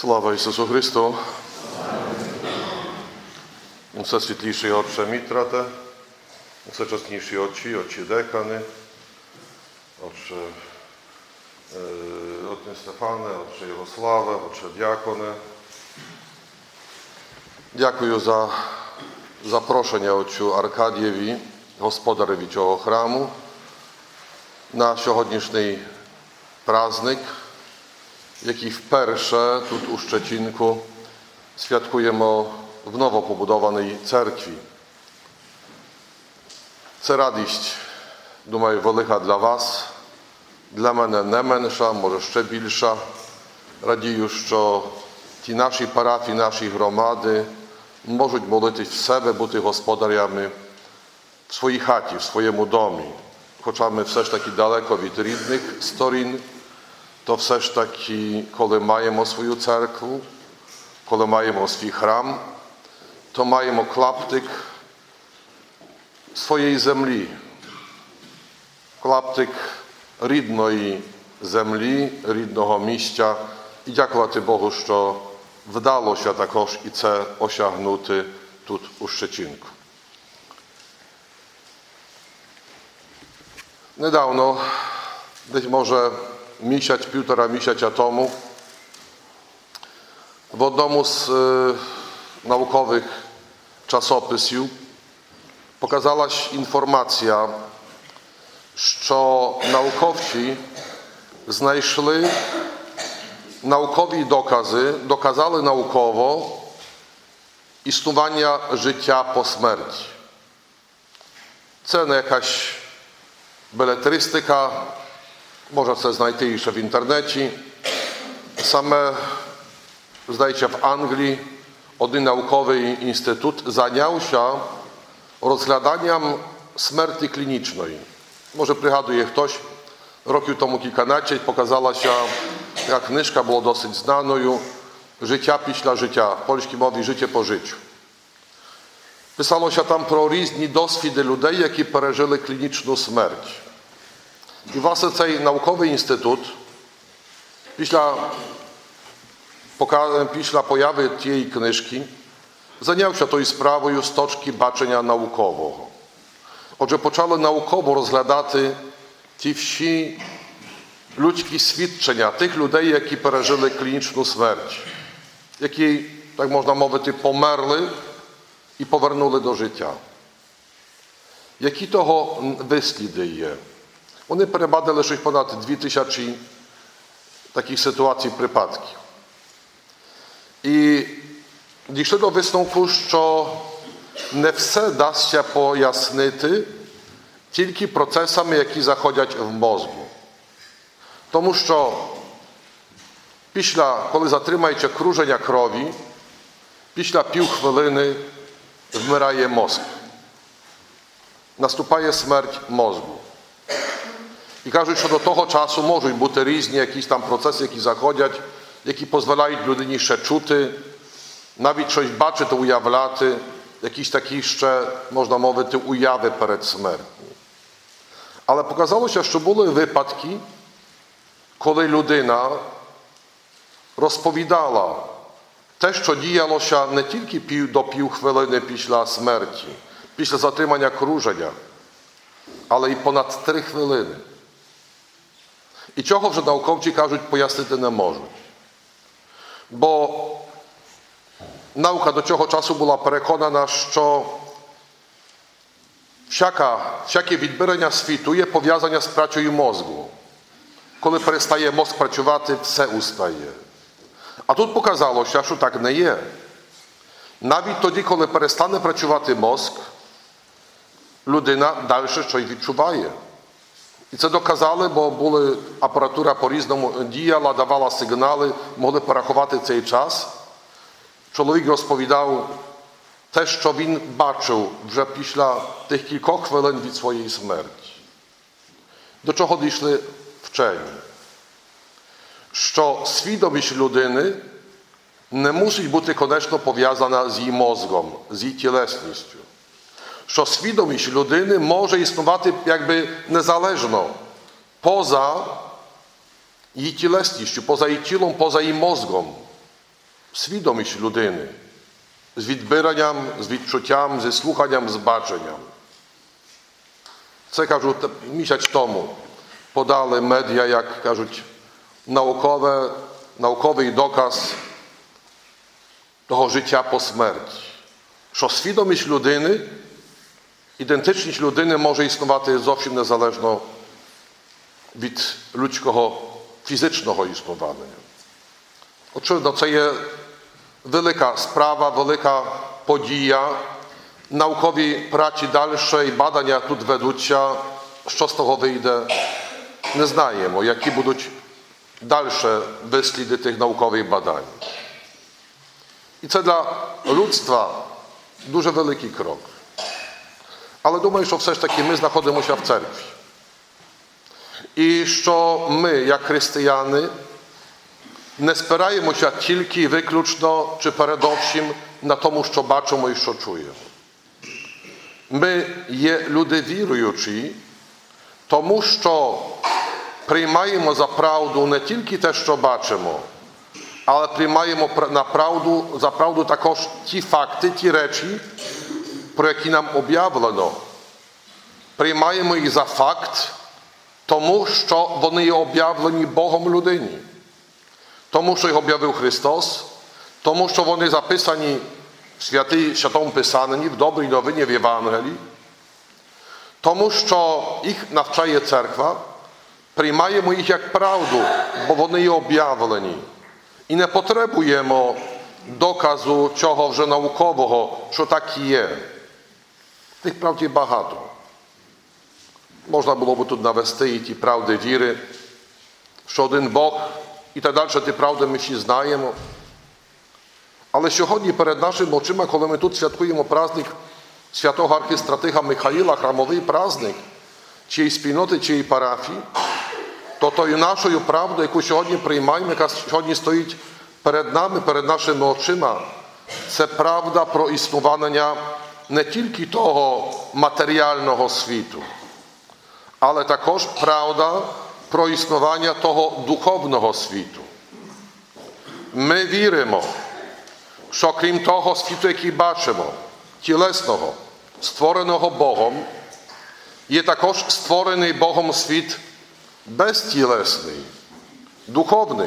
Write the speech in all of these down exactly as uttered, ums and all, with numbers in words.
Слава Ісусу Христу! Всесвітліший Отче Мітрате, всечасніші отчі, отчі декани, Отче Отче Стефане, Отче Ярославе, Отче Дяконе. Дякую за запрошення отцю Аркадієві, господареві цього храму, на сьогоднішній праздник, який вперше тут у Szczecinku святкуємо в nowo побудованій церкві. Це радість, думаю, велика для вас, для мене не менша, може ще більша. Радію, що ті наші парафії, наші громади можуть молитись в себе, бути господарями в своїй хаті, в своєму домі. Хоча ми все ж таки далеко від рідних сторін, то все ж таки, коли маємо свою церкву, коли маємо свій храм, то маємо клаптик своєї землі, клаптик рідної землі, рідного місця. І дякувати Богу, що вдалося також і це осягнути тут у Szczecinku. Niedawno, być może miesiąc, półtora miesiąca temu, w одному z y, naukowych czasopisów pokazała się informacja, że naukowcy znaleźli naukowe dokazy, dokazali naukowo istnienia życia po śmierci. Cena jakaś beletrystyka, może це znajdziecie jeszcze w internecie. Same, zdaje się, w Anglii один naukowy instytut zajął się rozгляданням śmierci klinicznej. Może пригадує хтось, років тому кільканадцять показалася така книжка, була досить знаною, «Життя після життя», в польській мові «Życie po życiu». Писалося там про різні досвіди людей, які пережили клінічну смерть. І, власне, цей науковий інститут після, після появи тієї книжки зайнявся тою справою з точки бачення наукового. Отже, почали науково розглядати ті всі людські свідчення тих людей, які пережили клінічну смерть, які, так можна мовити, померли і повернули до життя. Які того висліди є? Вони перебадали щось понад дві тисячі таких ситуацій, припадків. І дійшли до висновку, що не все дасться пояснити тільки процесами, які заходять в мозку. Тому що після, коли затримається круження крові, після півхвилини вмирає мозок. Наступає смерть мозку. І кажуть, що до того часу можуть бути різні якісь там процеси, які заходять, які дозволяють людині ще чути, навіть щось бачити, уявляти, якісь такі ще, можна мовити, уяви перед смертю. Але показалося, що були випадки, коли людина розповідала те, що діялося не тільки пів, до півхвилини після смерті, після затримання круження, але й понад три хвилини. І чого вже науковці кажуть, пояснити не можуть. Бо наука до цього часу була переконана, що всяка, всяке відбирання світу є пов'язане з працею мозку. Коли перестає мозк працювати, все устає. А тут показалося, що так не є. Навіть тоді, коли перестане працювати мозк, людина далі щось відчуває. І це доказали, бо були, апаратура по-різному діяла, давала сигнали, могли порахувати цей час. Чоловік розповідав те, що він бачив вже після тих кількох хвилин від своєї смерті. До чого дійшли вчені? Що свідомість людини не мусить бути, конечно, пов'язана з її мозгом, з її тілесністю. Що свідомість людини може існувати якби незалежно, поза її тілесністю, поза її тілом, поза її мозгом. свідомість людини з відбиранням, з відчуттям, зі слуханням, з баченням. Це, кажу, місяць тому подали медіа, як кажуть, наукове, науковий доказ того життя по смерті. Що свідомість людини, ідентичність людини може існувати зовсім незалежно від людського фізичного існування. Очевидно, це є велика справа, велика подія. Наукові праці дальше і badania тут ведуться. Що з того вийде, не знаємо, які будуть dalsze wyslіди tych naukowych badań. I це для людства дуже великий крок. Але думаю, що все ж таки ми знаходимося в церкві. І що ми, як християни, не спираємося тільки виключно чи передовсім на тому, що бачимо і що чуємо. Ми є люди віруючі, тому що приймаємо за правду не тільки те, що бачимо, але приймаємо на правду, за правду також ті факти, ті речі, про які нам об'явлено. Приймаємо їх за факт, тому що вони є об'явлені Богом людині. Тому що їх об'явив Христос, тому що вони записані в святій, Святому Писанні, в Добрій новині, в Євангелії, тому що їх навчає церква, приймаємо їх як правду, бо вони є об'явлені. І не потребуємо доказу чого вже наукового, що так і є. Тих правд є багато. Можна було б тут навести і ті правди віри, що один Бог, і так далі, ті правди ми всі знаємо. Але сьогодні перед нашими очима, коли ми тут святкуємо праздник святого архістратига Михаїла, храмовий праздник, чиєї спільноти, чиєї парафії, то тою нашою правдою, яку сьогодні приймаємо, яка сьогодні стоїть перед нами, перед нашими очима, це правда про існування не тільки того матеріального світу, але також правда про існування того духовного світу. Ми віримо, що крім того світу, який бачимо, тілесного, створеного Богом, є також створений Богом світ безтілесний, духовний.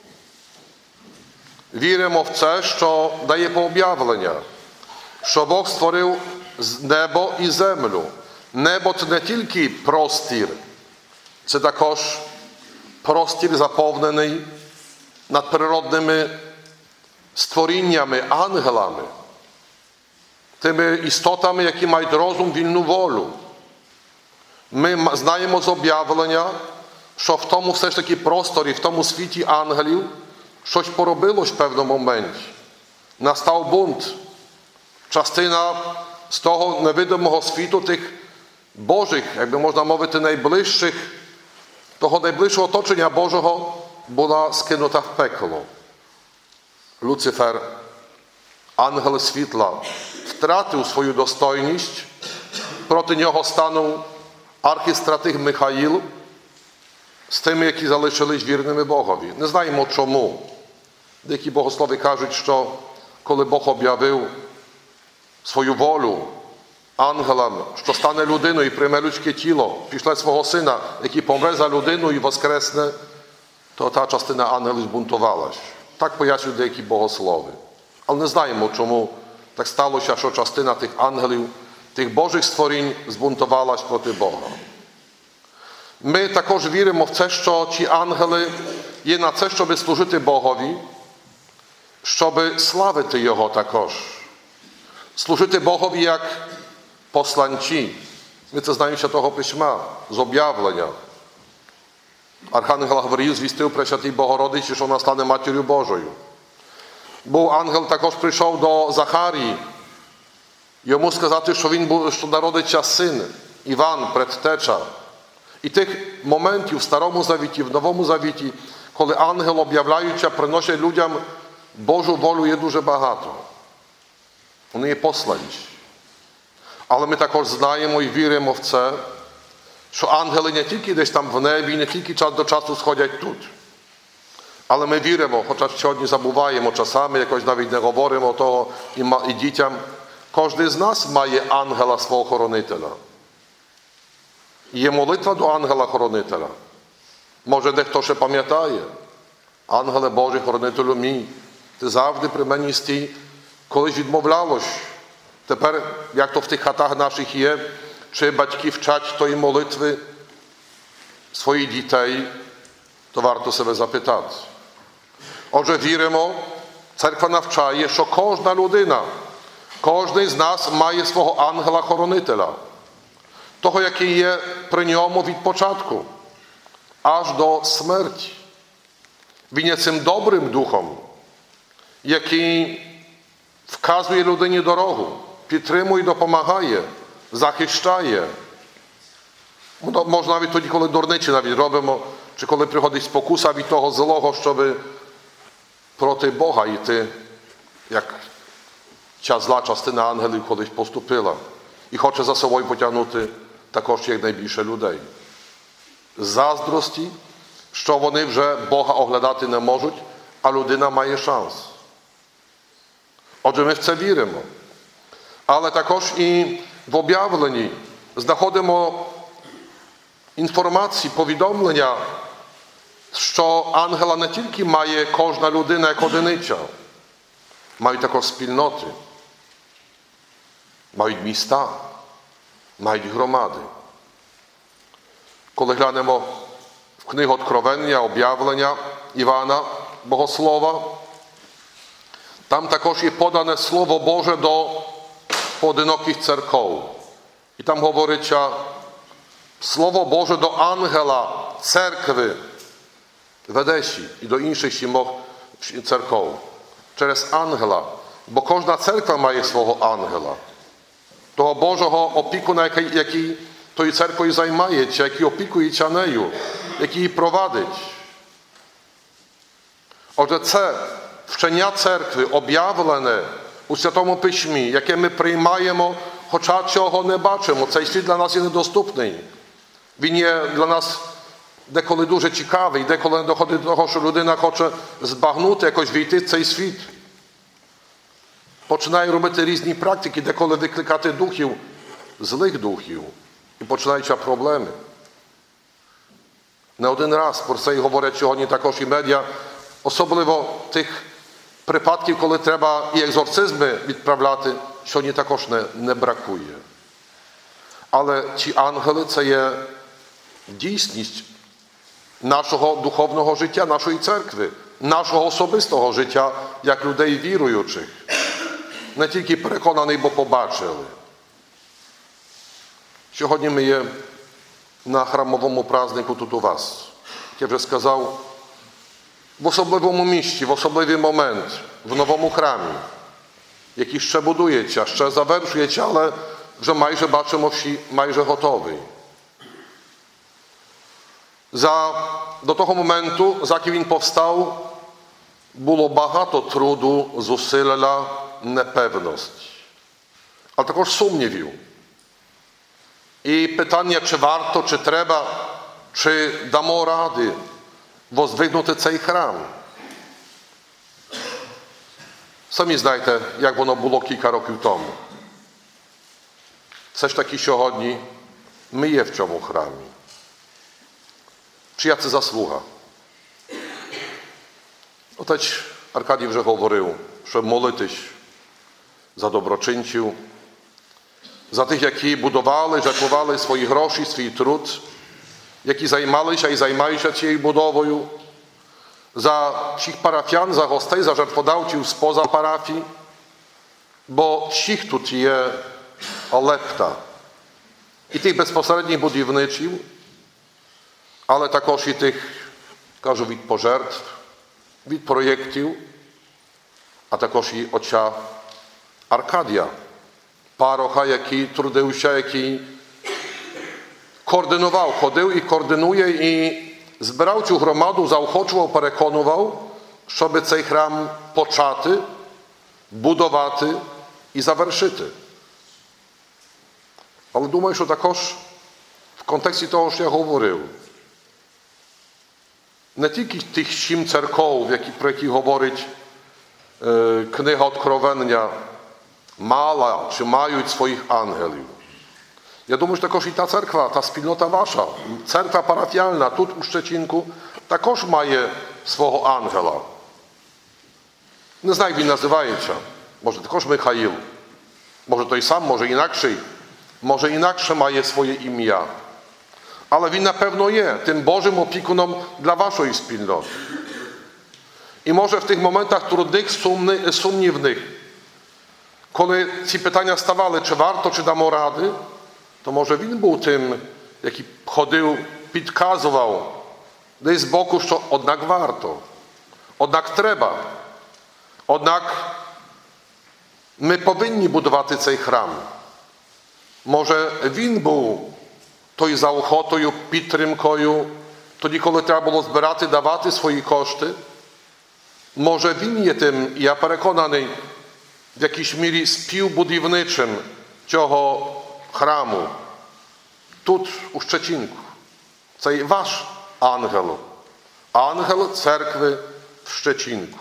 Віримо в це, що дає пооб'явлення, що Бог створив небо і землю. Небо – це не тільки простір, це також простір заповнений надприродними створіннями, ангелами, тими істотами, які мають розум, вільну волю. Ми знаємо з об'явлення, що в тому все ж таки просторі, в тому світі ангелів щось поробилось в певному моменті. Настав бунт. Частина з того невидимого світу тих Божих, якби можна мовити, найближчих, того найближчого оточення Божого була скинута в пекло. Люцифер, ангел світла, втратив свою достойність, проти нього станув архістратиг Михаїл з тими, які залишились вірними Богові. Не знаємо чому. Деякі богослови кажуть, що коли Бог об'явив свою волю ангелам, що стане людиною і прийме людське тіло, пішле свого сина, який помре за людину і воскресне, то та частина ангелів збунтувалась. Так пояснюють деякі богослови. Але не знаємо, чому так сталося, що частина тих ангелів, тих Божих створінь збунтувалась проти Бога. Ми також віримо в це, що ці ангели є на це, щоб служити Богові, щоб славити Його також. Служити Богові як посланці. Ми це знаємо з Святого Письма, з об'явлення. Архангел Гавриїл звістив Пресвятій Богородиці, що вона стане Матір'ю Божою. Був ангел також прийшов до Захарії, йому сказати, що він був, що народиться син, Іван, предтеча. І тих моментів в Старому Завіті, в Новому Завіті, коли ангел, об'являючи, приносить людям Божу волю, є дуже багато. Вони є послані. Але ми також знаємо і віримо в це, що ангели не тільки десь там в небі, не тільки час до часу сходять тут. Але ми віримо, хоча сьогодні забуваємо часами, якось навіть не говоримо того і, і дітям, кожен з нас має ангела свого хоронителя. Є молитва до ангела-хоронителя. Може, дехто ще пам'ятає. Ангеле Божий, хоронителю мій, ти завжди при мені стій. Колись відмовлялось. Тепер, як то в тих хатах наших є, чи батьки вчать тої молитви своїх дітей, то варто себе запитати. Отже, віримо, церква навчає, що кожна людина, кожен з нас має свого ангела-хоронителя, того, який є при ньому від початку, аж до смерті. Він є цим добрим духом, який вказує людині дорогу, підтримує, допомагає, захищає. Можна навіть тоді, коли дурничі навіть робимо, чи коли приходить спокуса від того злого, щоб проти Бога йти, як ця зла частина ангелів колись поступила. І хоче за собою потягнути також якнайбільше людей. Заздрості, що вони вже Бога оглядати не можуть, а людина має шанс. Отже, ми в це віримо. Але також і в об'явленні знаходимо інформації, повідомлення, що ангела не тільки має кожна людина як одиниця, мають також спільноти, мають міста, мають громади. Коли глянемо в книгу Откровення, об'явлення Івана Богослова, там також є подане Слово Боже до поодиноких церков. І там говориться Слово Боже до ангела церкви в Одесі і до інших сімох церков. Через ангела. Бо кожна церква має свого ангела. Того Божого опікуна, який, який тою церквою займається, який опікується нею, який її провадить. Отже, це вчення церкви об'явлене у Святому Письмі, яке ми приймаємо, хоча цього не бачимо. Цей світ для нас є недоступний. Він є для нас деколи дуже цікавий, деколи доходить до того, що людина хоче збагнути, якось війти в цей світ. Починає робити різні практики, деколи викликати духів, злих духів. І починаються проблеми. Не один раз про це говорять сьогодні також і медіа, особливо тих припадків, коли треба і екзорцизми відправляти, сьогодні також не, не бракує. Але ці ангели – це є дійсність нашого духовного життя, нашої церкви, нашого особистого життя, як людей віруючих. Не тільки переконаний, бо побачили. Сьогодні ми є на храмовому празднику тут у вас. Як я вже сказав, в особливому місці, в особливий момент, в новому храмі, який ще будується, ще завершується, але вже майже бачимо, всі майже готовий. За, до того моменту, заки він повстав, було багато труду, зусилля, непевності, але також сумнівів. І питання, чи варто, чи треба, чи дамо ради воздвигнути цей храм. Самі знаєте, як воно було кілька років тому. Все ж таки сьогодні ми є в цьому храмі. Чия це заслуга? Отець Аркадій вже говорив, щоб молитись за доброчинців, за тих, які будували, жертвували свої гроші, свій труд, які займалися і займаються цією будовою, за всіх парафіян, за гостей, за жертводавців споза парафії, бо всіх тут є лепта. І тих безпосередніх будівничів, але також і тих, кажу, від пожертв, від проєктів, а також і отця Аркадія, пароха, який трудився, який координував, ходив і координує, і збирав цю громаду, заохочував, переконував, щоб цей храм почати, будувати і завершити. Але думаю, що також в контексті того, що я говорив, не тільки тих сім церков, які, про які говорить е, книга Откровення, мала чи мають своїх ангелів. Я думаю, що також і та церква, та спільнота ваша, церква парафіальна тут у Szczecinku, також має свого ангела. Не знаю, як він називається. Може, також Михаїл. Може, той сам, може інакший. Може, інакше має своє ім'я. Але він, напевно, є тим Божим опікуном для вашої спільноти. І може в тих моментах трудних, сумних, сумнівних, коли ці питання ставали, чи варто, чи дамо ради, то може він був тим, який ходив, підказував десь з боку, що однак варто, однак треба, однак ми повинні будувати цей храм. Може він був тою заохотою, підтримкою, тоді, коли треба було збирати, давати свої кошти. Може він є тим, я переконаний, в якійсь мірі співбудівничим цього храму. Тут, у Szczecinku. Це ваш ангел. Ангел церкви в Szczecinku.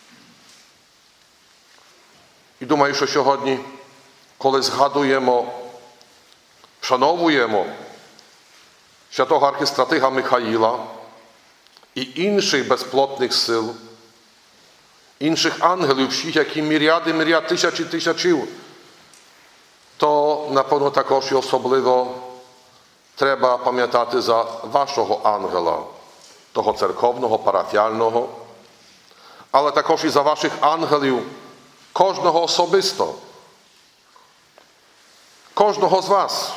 І думаю, що сьогодні, коли згадуємо, вшановуємо святого архістратига Михаїла і інших безплотних сил, інших ангелів, всіх, які міряди, міряд, тисячі тисячів, то, напевно, також і особливо треба пам'ятати за вашого ангела, того церковного, парафіального, але також і за ваших ангелів, кожного особисто, кожного з вас,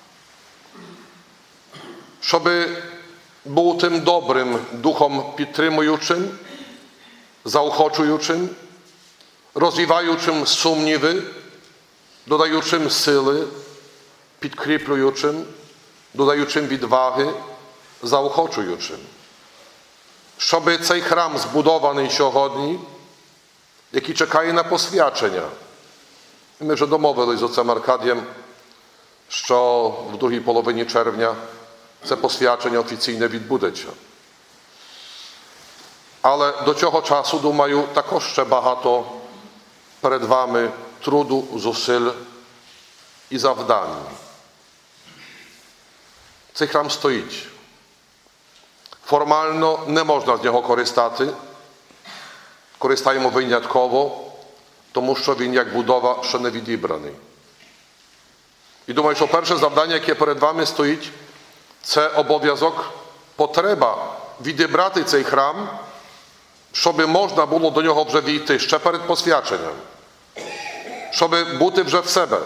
щоб був тим добрим духом підтримуючим, zaochoczуючим, розвиваючим сумніви, додаючим сили, підкріплюючим, додаючим відваги, заохочуючим. Щоб цей храм збудований сьогодні, який чекає на посвячення. І ми вже домовились з отцем Аркадієм, що в другій половині червня це посвячення офіційне відбудеться. Але до цього часу, думаю, також ще багато перед вами труду, зусиль і завдань. Цей храм стоїть. Формально не можна з нього користати. Користаємо винятково, тому що він як будова ще не відібраний. І думаю, що перше завдання, яке перед вами стоїть, це обов'язок, потреба відібрати цей храм, щоб можна було до нього вже війти ще перед посвяченням. Щоб бути вже в себе.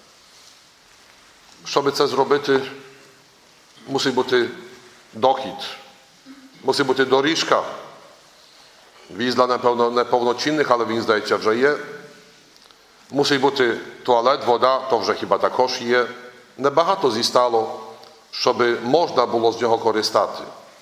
Щоб це зробити, мусить бути дохід, мусить бути доріжка. Візла, напевно, неповноцінних, але він, здається, вже є. Мусить бути туалет, вода, то вже хіба також є. Небагато зістало, щоб можна було з нього користати.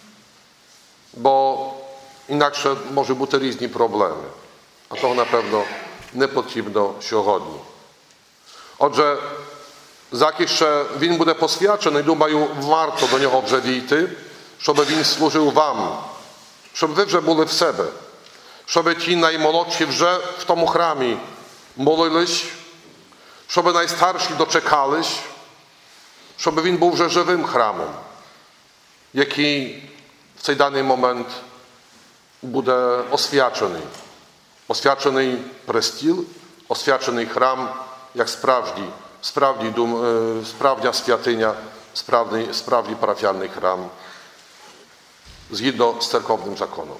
Бо інакше може бути різні проблеми. А того, напевно, не потрібно сьогодні. Отже, заки ще він буде посвячений, думаю, варто до нього вже війти, щоб він служив вам, щоб ви вже були в себе, щоб ті наймолодші вже в тому храмі молились, щоб найстарші дочекались, щоб він був вже живим храмом, який в цей даний момент буде освячений. Освячений престіл, освячений храм, як справжній, справді, справдня святиня, справді, справді парафіальний храм, згідно з церковним законом.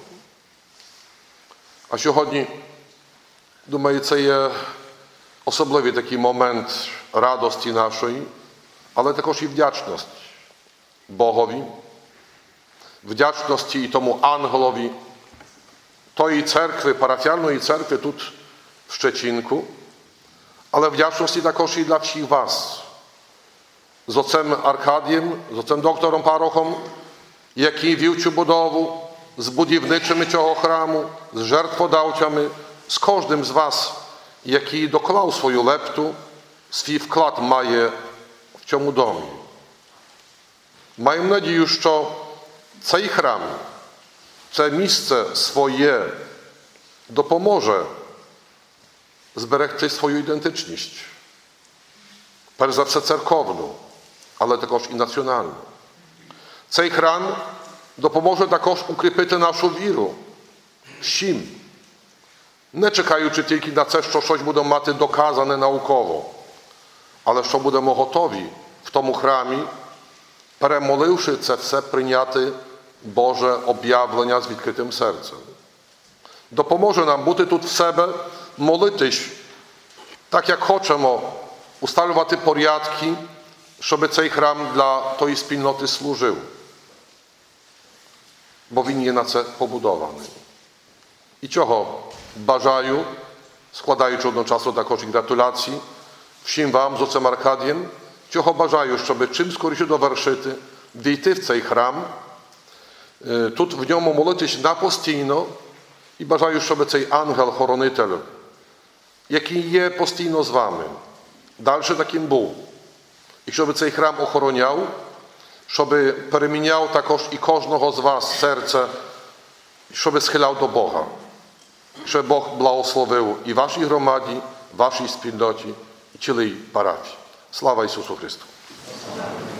А сьогодні, думаю, це є особливий такий момент радості нашої, але також і вдячності Богові, вдячності і тому ангелові тої церкви, парафіальної церкви тут в Szczecinku, але вдячності також і для всіх вас. З отцем Аркадієм, з отцем доктором Парохом, який вів цю будову, з будівничими цього храму, з жертводавцями, з кожним з вас, який доклав свою лепту, свій вклад має в цьому домі. Маємо надію, що цей храм, це місце своє допоможе зберегти свою ідентичність. Перш за все церковну, але також і національну. Цей храм допоможе також укріпити нашу віру. Всім. Не чекаючи тільки на це, що щось будемо мати доказане науково, але що будемо готові в тому храмі, перемоливши це все, прийняти Боже об'явлення з відкритим серцем. Допоможе нам бути тут в себе, молитись, так як хочемо, ustalувати порядки, щоб цей храм для тої спільноти служив. Бо він є на це побудований. І чого бажаю, складаючи одночасно також і гратуляції всім вам з отцем Аркадієм, чого бажаю, щоб чим скоріше довершити, війти в цей храм, тут в ньому молитись напостійно і бажаю, щоб цей ангел-хоронитель, який є постійно з вами, далі таким був. І щоб цей храм охороняв, щоб переміняв також і кожного з вас серце, щоб схиляв до Бога. Щоб Бог благословив і вашій громаді, вашій спільноті, і цілій парафії. Слава Ісусу Христу!